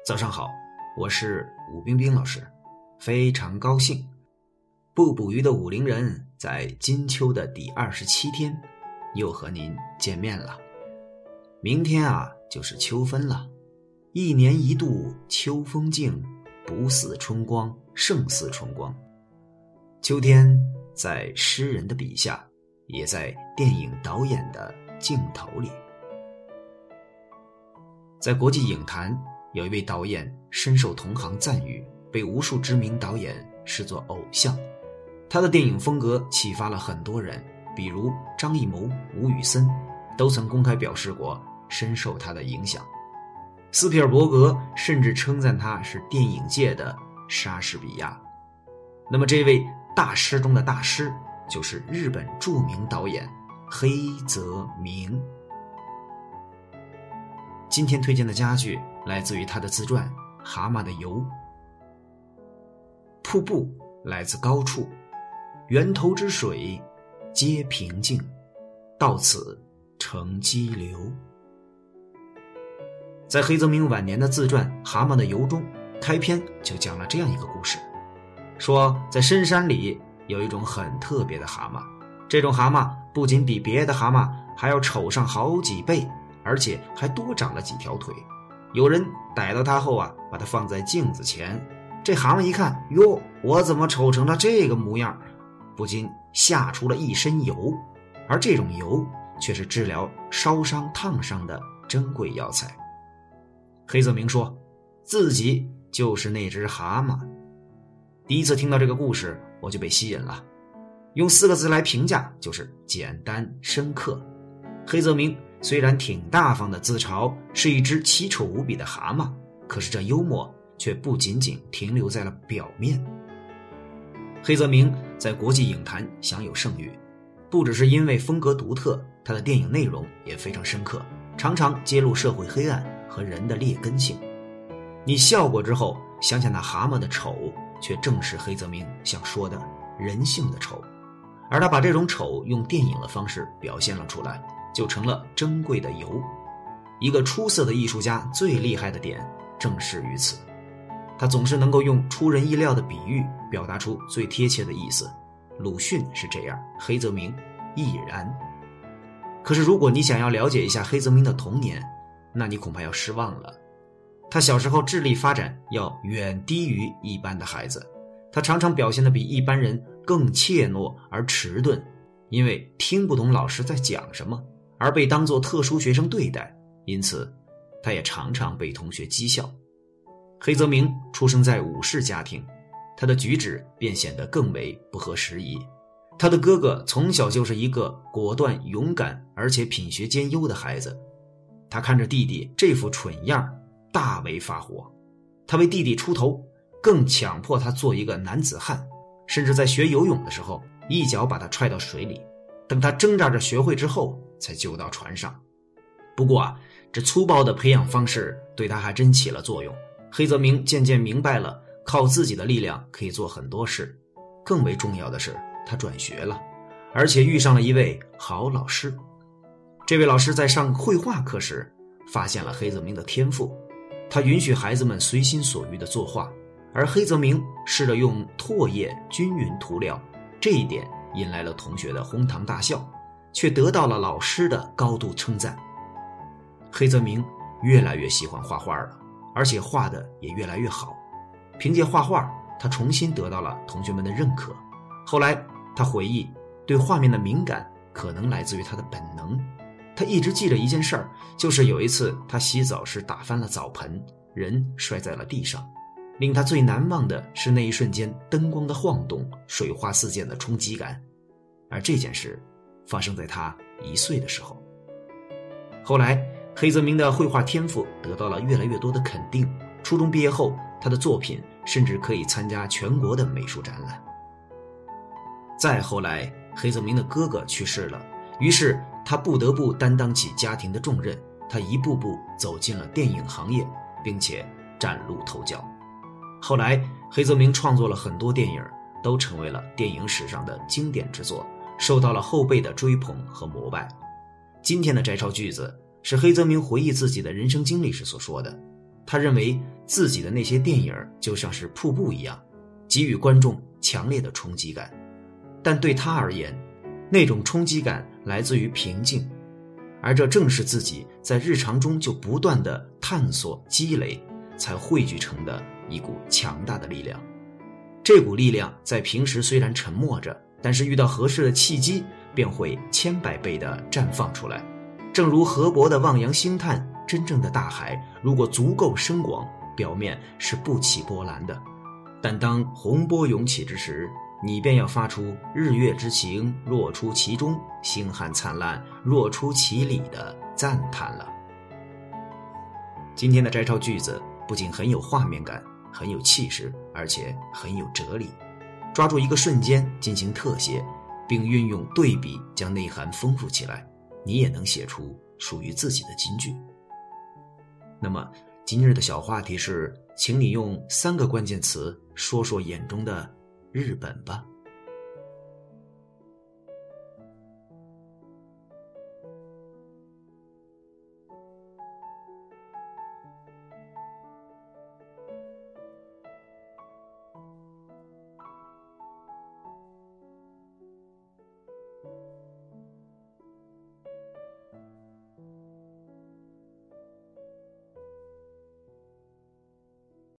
早上好，我是武冰冰老师，非常高兴，不捕鱼的武陵人在金秋的第27天又和您见面了。明天就是秋分了，一年一度秋风静，不似春光，胜似春光。秋天在诗人的笔下，也在电影导演的镜头里。在国际影坛，有一位导演深受同行赞誉，被无数知名导演视作偶像。他的电影风格启发了很多人，比如张艺谋、吴宇森都曾公开表示过深受他的影响。斯皮尔伯格甚至称赞他是电影界的莎士比亚。那么这位大师中的大师就是日本著名导演黑泽明。今天推荐的佳句来自于他的自传《蛤蟆的油》。瀑布来自高处，源头之水皆平静，到此成激流。在黑泽明晚年的自传《蛤蟆的油》中，开篇就讲了这样一个故事，说在深山里有一种很特别的蛤蟆，这种蛤蟆不仅比别的蛤蟆还要丑上好几倍，而且还多长了几条腿。有人逮到它后把它放在镜子前，这蛤蟆一看，哟，我怎么丑成了这个模样，不禁吓出了一身油，而这种油却是治疗烧伤烫伤的珍贵药材。黑泽明说自己就是那只蛤蟆。第一次听到这个故事，我就被吸引了，用4个字来评价，就是简单深刻。黑泽明虽然挺大方的自嘲是一只奇丑无比的蛤蟆，可是这幽默却不仅仅停留在了表面。黑泽明在国际影坛享有盛誉，不只是因为风格独特，他的电影内容也非常深刻，常常揭露社会黑暗和人的劣根性。你笑过之后想想那蛤蟆的丑，却正是黑泽明想说的人性的丑，而他把这种丑用电影的方式表现了出来，就成了珍贵的油。一个出色的艺术家最厉害的点正是于此，他总是能够用出人意料的比喻表达出最贴切的意思。鲁迅是这样，黑泽明亦然。可是如果你想要了解一下黑泽明的童年，那你恐怕要失望了。他小时候智力发展要远低于一般的孩子，他常常表现得比一般人更怯懦而迟钝，因为听不懂老师在讲什么，而被当作特殊学生对待，因此他也常常被同学讥笑。黑泽明出生在武士家庭，他的举止便显得更为不合时宜。他的哥哥从小就是一个果断勇敢而且品学兼优的孩子，他看着弟弟这副蠢样大为发火，他为弟弟出头，更强迫他做一个男子汉，甚至在学游泳的时候一脚把他踹到水里，等他挣扎着学会之后才救到船上。不过这粗暴的培养方式对他还真起了作用。黑泽明渐渐明白了靠自己的力量可以做很多事，更为重要的是他转学了，而且遇上了一位好老师。这位老师在上绘画课时发现了黑泽明的天赋，他允许孩子们随心所欲地作画，而黑泽明试着用唾液均匀涂料，这一点引来了同学的哄堂大笑，却得到了老师的高度称赞。黑泽明越来越喜欢画画了，而且画的也越来越好。凭借画画，他重新得到了同学们的认可。后来他回忆，对画面的敏感可能来自于他的本能。他一直记着一件事儿，就是有一次他洗澡时打翻了澡盆，人摔在了地上。令他最难忘的是那一瞬间灯光的晃动，水花四溅的冲击感。而这件事发生在他1岁的时候。后来黑泽明的绘画天赋得到了越来越多的肯定，初中毕业后，他的作品甚至可以参加全国的美术展览。再后来黑泽明的哥哥去世了，于是他不得不担当起家庭的重任，他一步步走进了电影行业，并且崭露头角。后来黑泽明创作了很多电影，都成为了电影史上的经典之作，受到了后辈的追捧和膜拜。今天的摘抄句子是黑泽明回忆自己的人生经历时所说的， 他认为自己的那些电影就像是瀑布一样，给予观众强烈的冲击感。但对他而言，那种冲击感来自于平静，而这正是自己在日常中就不断的探索积累才汇聚成的一股强大的力量。这股力量在平时虽然沉默着，但是遇到合适的契机便会千百倍地绽放出来。正如河伯的望洋兴叹，真正的大海如果足够深广，表面是不起波澜的，但当洪波涌起之时，你便要发出日月之行若出其中，星汉灿烂若出其里的赞叹了。今天的摘抄句子不仅很有画面感，很有气势，而且很有哲理。抓住一个瞬间进行特写，并运用对比将内涵丰富起来，你也能写出属于自己的金句。那么今日的小话题是，请你用3个关键词说说眼中的日本吧。